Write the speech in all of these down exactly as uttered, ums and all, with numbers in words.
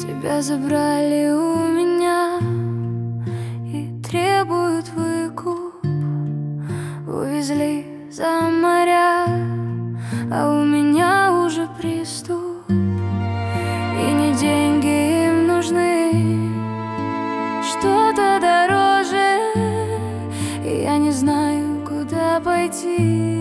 Тебя забрали у меня и требуют выкуп. Увезли за моря, а у меня уже приступ. И не деньги им нужны, что-то дороже, и я не знаю, куда пойти.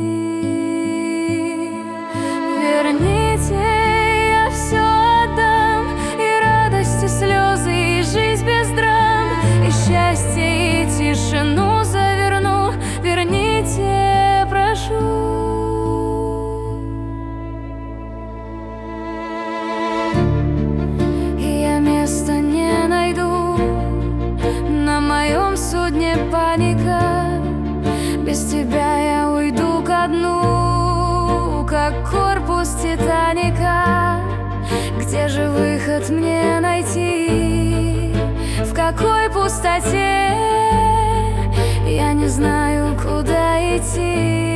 Верните, я все отдам, и радость, и слезы, и жизнь без драм, и счастье, и тишину заверну. Верните, прошу. И я места не найду, на моем судне паника. Без тебя я уйду ко дну, как корпус Титаника. Где же выход мне найти? В какой пустоте? Я не знаю, куда идти.